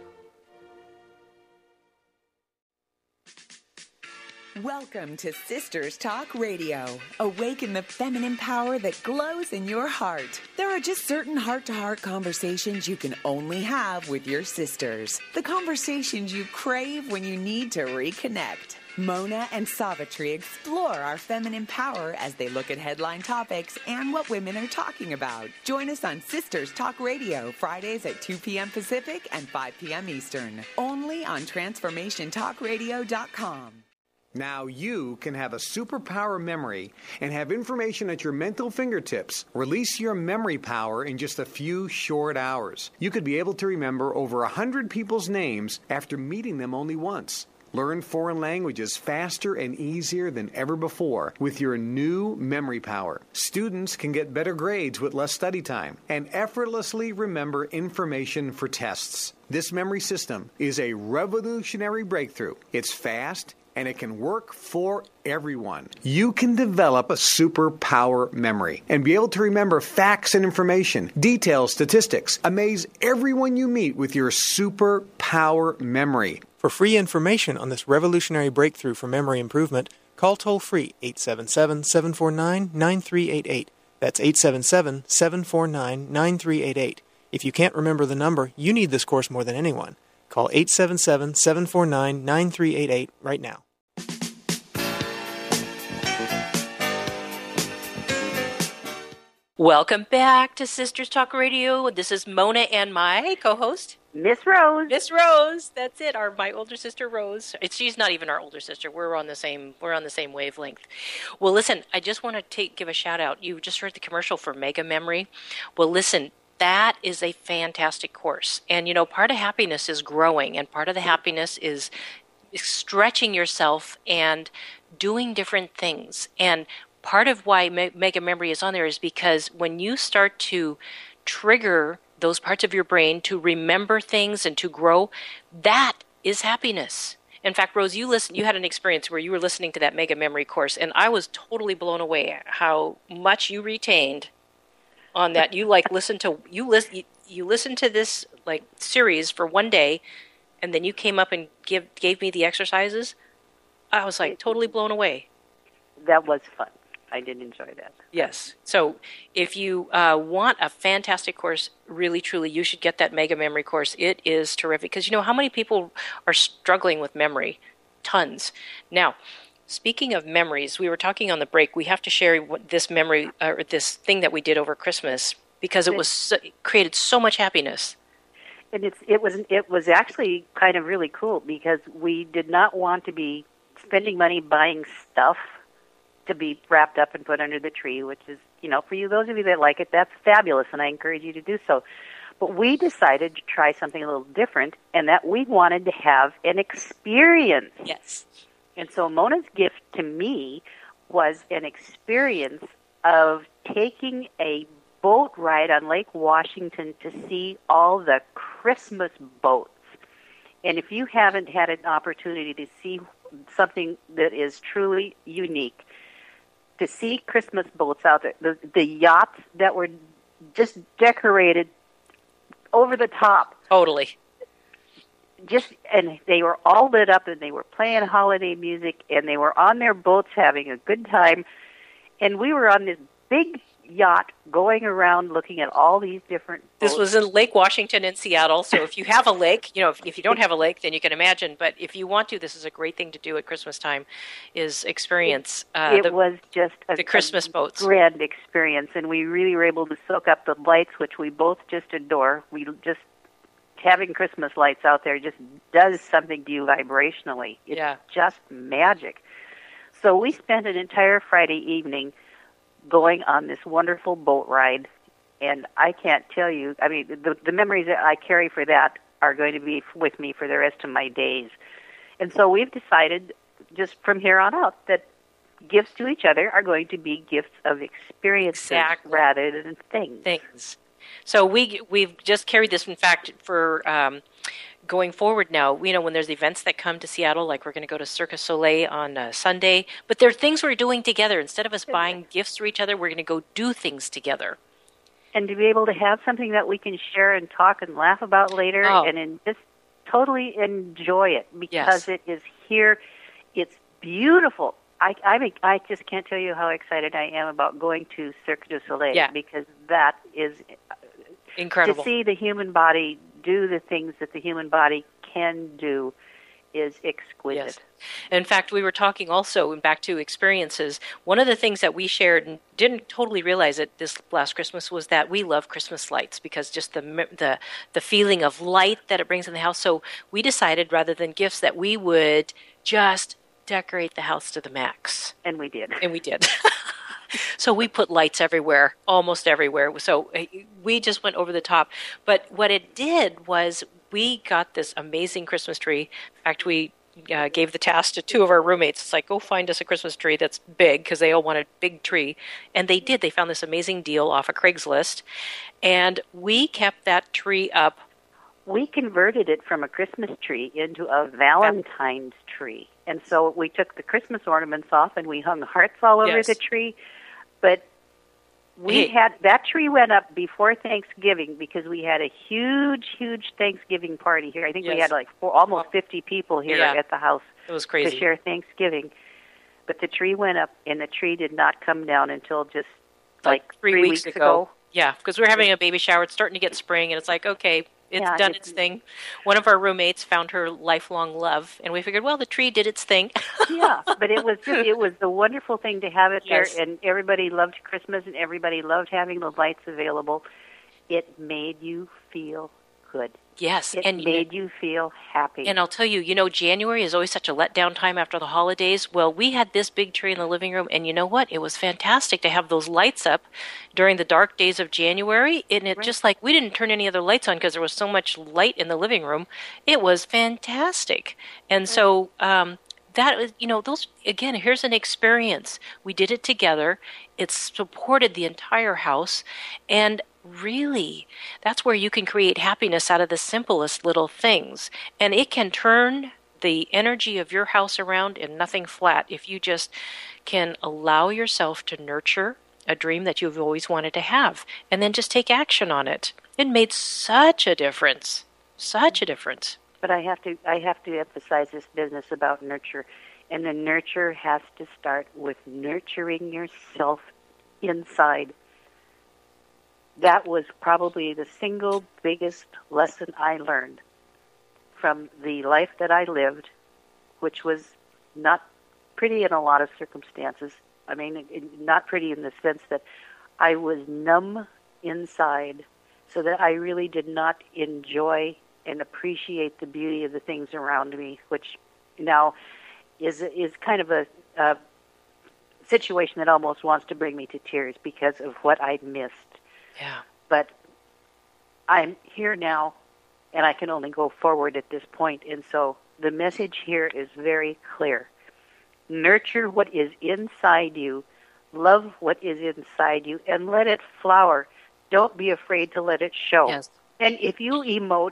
Welcome to Sisters Talk Radio. Awaken the feminine power that glows in your heart. There are just certain heart-to-heart conversations you can only have with your sisters. The conversations you crave when you need to reconnect. Mona and Savitri explore our feminine power as they look at headline topics and what women are talking about. Join us on Sisters Talk Radio, Fridays at two p.m. Pacific and five p.m. Eastern. Only on transformation talk radio dot com. Now you can have a superpower memory and have information at your mental fingertips. Release your memory power in just a few short hours. You could be able to remember over a hundred people's names after meeting them only once. Learn foreign languages faster and easier than ever before with your new memory power. Students can get better grades with less study time and effortlessly remember information for tests. This memory system is a revolutionary breakthrough. It's fast, and it can work for everyone. You can develop a superpower memory and be able to remember facts and information, details, statistics. Amaze everyone you meet with your superpower memory. For free information on this revolutionary breakthrough for memory improvement, call toll-free eight seven seven, seven four nine, nine three eight eight. That's eight seven seven, seven four nine, nine three eight eight. If you can't remember the number, you need this course more than anyone. Call eight seven seven, seven four nine, nine three eight eight right now. Welcome back to Sisters Talk Radio. This is Mona and my co-host, Miss Rose. Miss Rose. That's it. Our my older sister Rose. It's, she's not even our older sister. We're on the same. We're on the same wavelength. Well, listen. I just want to take give a shout out. You just heard the commercial for Mega Memory. Well, listen. That is a fantastic course, and you know, part of happiness is growing, and part of the happiness is stretching yourself and doing different things. And part of why Mega Memory is on there is because when you start to trigger those parts of your brain to remember things and to grow, that is happiness. In fact, Rose, you listen. You had an experience where you were listening to that Mega Memory course, and I was totally blown away at how much you retained on that. You like listen to you listen you, you listened to this like series for one day, and then you came up and give gave me the exercises. I was like totally blown away. That was fun. I did enjoy that. Yes. So if you uh, want a fantastic course, really, truly, you should get that Mega Memory course. It is terrific. Because you know how many people are struggling with memory? Tons. Now, speaking of memories, we were talking on the break. We have to share what this memory, or this thing that we did over Christmas, because it was so, it created so much happiness. And it's it was it was actually kind of really cool because we did not want to be spending money buying stuff to be wrapped up and put under the tree, which is, you know, for you, those of you that like it, that's fabulous, and I encourage you to do so. But we decided to try something a little different, and that we wanted to have an experience. Yes. And so Mona's gift to me was an experience of taking a boat ride on Lake Washington to see all the Christmas boats. And if you haven't had an opportunity to see something that is truly unique, to see Christmas boats out there, the, the yachts that were just decorated over the top. Totally. Just and they were all lit up, and they were playing holiday music, and they were on their boats having a good time. And we were on this big yacht going around looking at all these different boats. This was in Lake Washington in Seattle, so if you have a lake, you know, if, if you don't have a lake, then you can imagine, but if you want to, this is a great thing to do at Christmas time, is experience uh, it the, was just a, the Christmas a boats. Grand experience, and we really were able to soak up the lights, which we both just adore. We just, having Christmas lights out there just does something to you vibrationally. It's yeah. just magic. So we spent an entire Friday evening going on this wonderful boat ride, and I can't tell you, I mean, the, the memories that I carry for that are going to be with me for the rest of my days. And so we've decided, just from here on out, that gifts to each other are going to be gifts of experiences exactly. rather than things. Things. So we, we've just carried this, in fact, for um, going forward now, you know, when there's events that come to Seattle, like we're going to go to Cirque du Soleil on uh, Sunday, but there are things we're doing together. Instead of us buying gifts for each other, we're going to go do things together. And to be able to have something that we can share and talk and laugh about later oh. and in, just totally enjoy it because yes. it is here. It's beautiful. I, I, mean, I just can't tell you how excited I am about going to Cirque du Soleil yeah. because that is incredible. To see the human body do the things that the human body can do is exquisite. Yes. In fact, we were talking also, and back to experiences, one of the things that we shared and didn't totally realize it this last Christmas was that we love Christmas lights because just the the the feeling of light that it brings in the house. So we decided rather than gifts that we would just decorate the house to the max. And we did. And we did. So we put lights everywhere, almost everywhere. So we just went over the top. But what it did was we got this amazing Christmas tree. In fact, we uh, gave the task to two of our roommates. It's like, go find us a Christmas tree that's big because they all wanted a big tree. And they did. They found this amazing deal off of Craigslist. And we kept that tree up. We converted it from a Christmas tree into a Valentine's tree. And so we took the Christmas ornaments off and we hung hearts all over yes. the tree. But we hey. had, that tree went up before Thanksgiving because we had a huge, huge Thanksgiving party here. I think yes. we had like four, almost fifty people here yeah. at the house. It was crazy. To share Thanksgiving. But the tree went up and the tree did not come down until just like, like three, three weeks, weeks ago. ago. Yeah, because we're having a baby shower. It's starting to get spring, and it's like, okay, it's yeah, done it's, its thing. One of our roommates found her lifelong love, and we figured, well, the tree did its thing. Yeah, but it was just, it was the wonderful thing to have it yes. there, and everybody loved Christmas, and everybody loved having the lights available. It made you feel good. Yes. It and made you, know, you feel happy. And I'll tell you, you know, January is always such a letdown time after the holidays. Well, we had this big tree in the living room, and you know what? It was fantastic to have those lights up during the dark days of January. And it right. just like, we didn't turn any other lights on because there was so much light in the living room. It was fantastic. And right. so um, that was, you know, those, again, here's an experience. We did it together. It supported the entire house. And really, that's where you can create happiness out of the simplest little things. And it can turn the energy of your house around and nothing flat if you just can allow yourself to nurture a dream that you've always wanted to have and then just take action on it. It made such a difference. Such a difference. But I have to I have to emphasize this business about nurture. And the nurture has to start with nurturing yourself inside. That was probably the single biggest lesson I learned from the life that I lived, which was not pretty in a lot of circumstances. I mean, it, not pretty in the sense that I was numb inside, so that I really did not enjoy and appreciate the beauty of the things around me, which now is is kind of a, a situation that almost wants to bring me to tears because of what I missed. Yeah. But I'm here now, and I can only go forward at this point, and so the message here is very clear. Nurture what is inside you, love what is inside you, and let it flower. Don't be afraid to let it show. Yes. And if you emote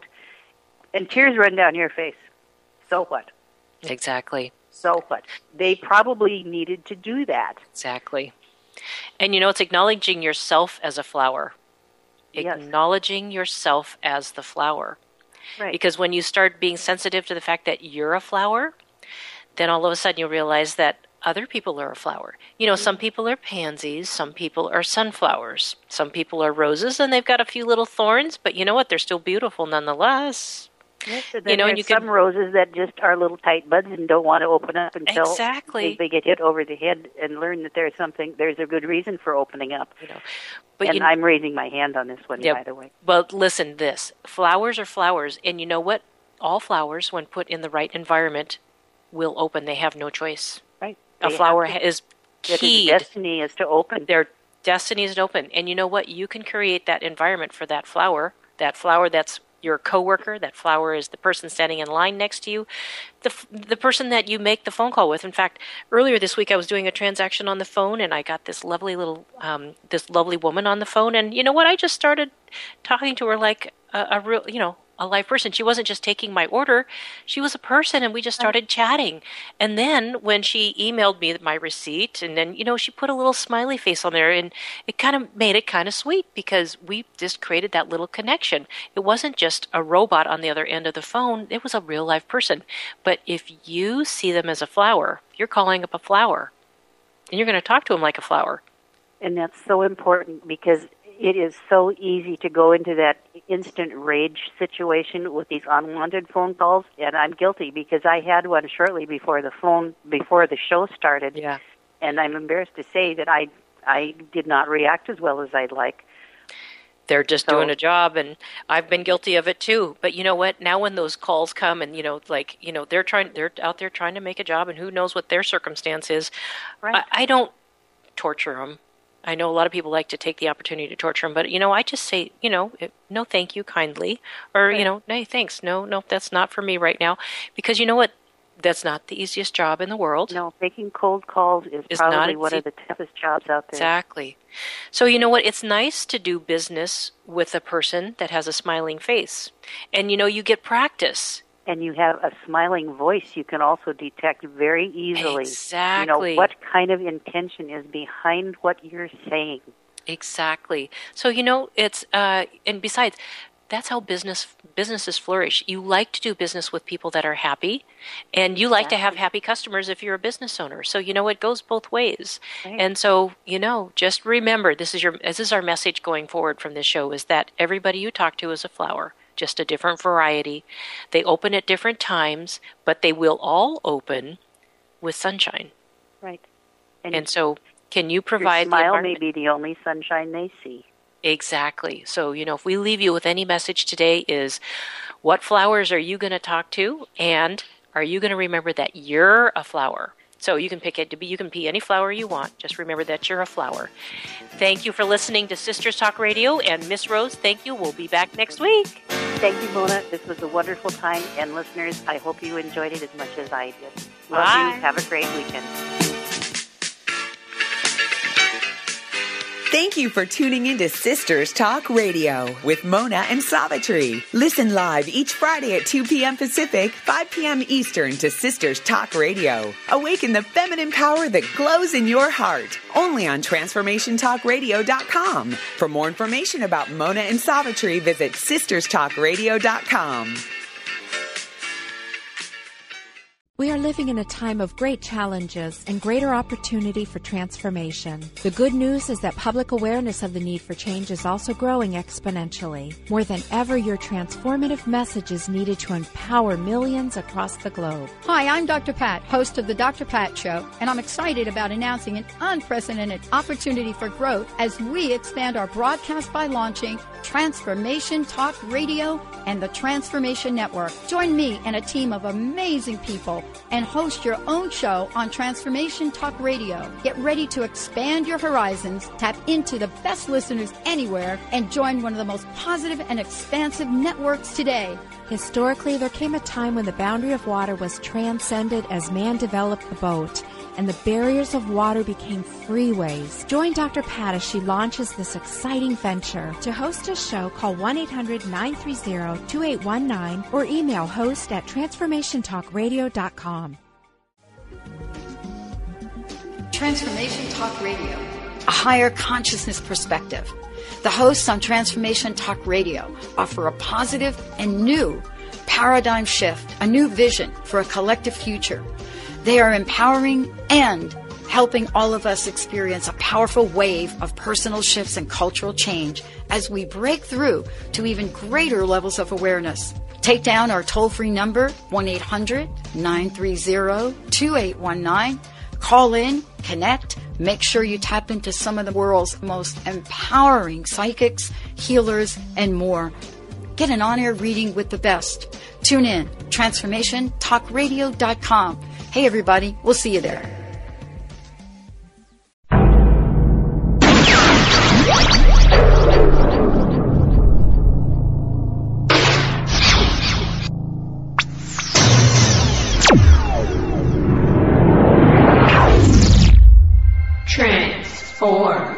and tears run down your face, so what? Exactly. So what? They probably needed to do that. Exactly. And you know, it's acknowledging yourself as a flower. Yes. Acknowledging yourself as the flower. Right. Because when you start being sensitive to the fact that you're a flower, then all of a sudden you realize that other people are a flower. You know, some people are pansies, some people are sunflowers, some people are roses, and they've got a few little thorns, but you know what? They're still beautiful nonetheless. Yes, and then you know, there's and you some can, roses that just are little tight buds and don't want to open up until exactly. they, they get hit over the head and learn that there's something, there's a good reason for opening up. You know, but and you, I'm raising my hand on this one, yeah, by the way. Well, listen, this. Flowers are flowers, and you know what? All flowers, when put in the right environment, will open. They have no choice. Right. A They flower to, is keyed. Their destiny is to open. Their destiny is to open. And you know what? You can create that environment for that flower. That flower that's your coworker. That flower is the person standing in line next to you. The the person that you make the phone call with. In fact, earlier this week I was doing a transaction on the phone, and I got this lovely little, um, this lovely woman on the phone. And you know what? I just started talking to her like a, a real, you know, a live person. She wasn't just taking my order. She was a person, and we just started chatting. And then when she emailed me my receipt, and then, you know, she put a little smiley face on there, and it kind of made it kind of sweet because we just created that little connection. It wasn't just a robot on the other end of the phone. It was a real live person. But if you see them as a flower, you're calling up a flower, and you're going to talk to them like a flower. And that's so important because it is so easy to go into that instant rage situation with these unwanted phone calls, and I'm guilty because I had one shortly before the phone before the show started. Yeah. And I'm embarrassed to say that I I did not react as well as I'd like. They're just so, doing a job, and I've been guilty of it too. But you know what? Now when those calls come, and you know, like you know, they're trying, they're out there trying to make a job, and who knows what their circumstance is. Right. I, I don't torture them. I know a lot of people like to take the opportunity to torture them, but, you know, I just say, you know, no, thank you, kindly, or, right. you know, no, thanks, no, no, that's not for me right now, because you know what, that's not the easiest job in the world. No, making cold calls is, is probably one of the toughest jobs out there. Exactly. So, you know what, it's nice to do business with a person that has a smiling face, and, you know, you get practice. And you have a smiling voice you can also detect very easily. Exactly. You know, what kind of intention is behind what you're saying. Exactly. So, you know, it's, uh, and besides, that's how business businesses flourish. You like to do business with people that are happy, and you like exactly. to have happy customers if you're a business owner. So, you know, it goes both ways. Right. And so, you know, just remember, this is your, this is our message going forward from this show, is that everybody you talk to is a flower. Just a different variety. They open at different times, but they will all open with sunshine. Right. And, and so can you provide your smile the may be the only sunshine they see. Exactly. So, you know, if we leave you with any message today is, what flowers are you going to talk to? And are you going to remember that you're a flower? So you can pick it to be, you can be any flower you want. Just remember that you're a flower. Thank you for listening to Sisters Talk Radio. And Miss Rose, thank you. We'll be back next week. Thank you, Mona. This was a wonderful time. And listeners, I hope you enjoyed it as much as I did. Love Bye. you. Have a great weekend. Thank you for tuning in to Sisters Talk Radio with Mona and Savitri. Listen live each Friday at two p.m. Pacific, five p.m. Eastern to Sisters Talk Radio. Awaken the feminine power that glows in your heart. Only on transformation talk radio dot com. For more information about Mona and Savitri, visit sisters talk radio dot com. We are living in a time of great challenges and greater opportunity for transformation. The good news is that public awareness of the need for change is also growing exponentially. More than ever, your transformative message is needed to empower millions across the globe. Hi, I'm Doctor Pat, host of the Doctor Pat Show, and I'm excited about announcing an unprecedented opportunity for growth as we expand our broadcast by launching Transformation Talk Radio and the Transformation Network. Join me and a team of amazing people and host your own show on Transformation Talk Radio. Get ready to expand your horizons, tap into the best listeners anywhere, and join one of the most positive and expansive networks today. Historically, there came a time when the boundary of water was transcended as man developed the boat, and the barriers of water became freeways. Join Doctor Pat as she launches this exciting venture. To host a show, call one eight hundred nine three zero two eight one nine or email host at transformation talk radio dot com. Transformation Talk Radio, a higher consciousness perspective. The hosts on Transformation Talk Radio offer a positive and new paradigm shift, a new vision for a collective future. They are empowering and helping all of us experience a powerful wave of personal shifts and cultural change as we break through to even greater levels of awareness. Take down our toll-free number, one eight hundred nine three zero two eight one nine. Call in, connect, make sure you tap into some of the world's most empowering psychics, healers, and more. Get an on-air reading with the best. Tune in, transformation talk radio dot com. Hey, everybody, we'll see you there. Transform.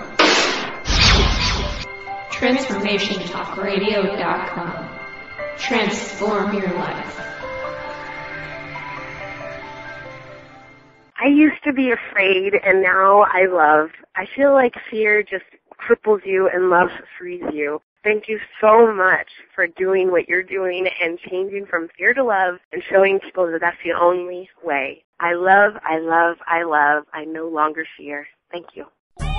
transformation talk radio dot com. Transform your life. I used to be afraid, and now I love. I feel like fear just cripples you and love frees you. Thank you so much for doing what you're doing and changing from fear to love and showing people that that's the only way. I love, I love, I love. I no longer fear. Thank you.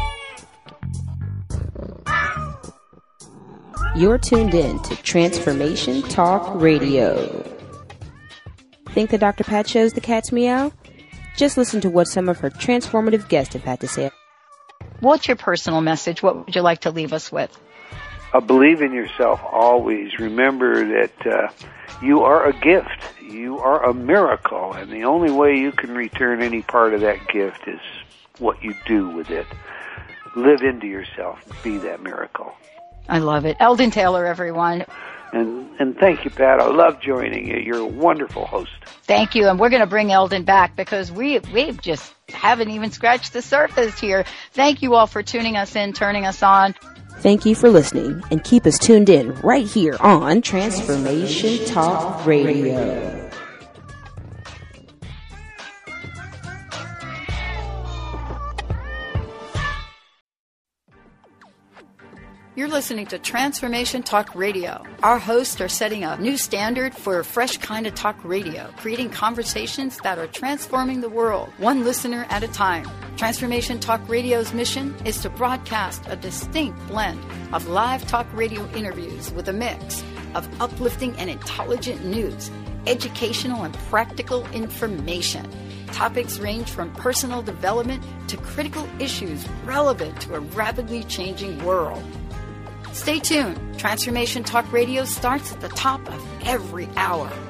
You're tuned in to Transformation Talk Radio. Think the Doctor Pat Show's the cat's meow? Just listen to what some of her transformative guests have had to say. What's your personal message? What would you like to leave us with? Uh, believe in yourself always. Remember that uh, you are a gift. You are a miracle. And the only way you can return any part of that gift is what you do with it. Live into yourself. Be that miracle. I love it. Eldon Taylor, everyone. And and thank you, Pat. I love joining you. You're a wonderful host. Thank you. And we're going to bring Eldon back because we we just haven't even scratched the surface here. Thank you all for tuning us in, turning us on. Thank you for listening, and keep us tuned in right here on Transformation Talk Radio. You're listening to Transformation Talk Radio. Our hosts are setting a new standard for a fresh kind of talk radio, creating conversations that are transforming the world, one listener at a time. Transformation Talk Radio's mission is to broadcast a distinct blend of live talk radio interviews with a mix of uplifting and intelligent news, educational and practical information. Topics range from personal development to critical issues relevant to a rapidly changing world. Stay tuned. Transformation Talk Radio starts at the top of every hour.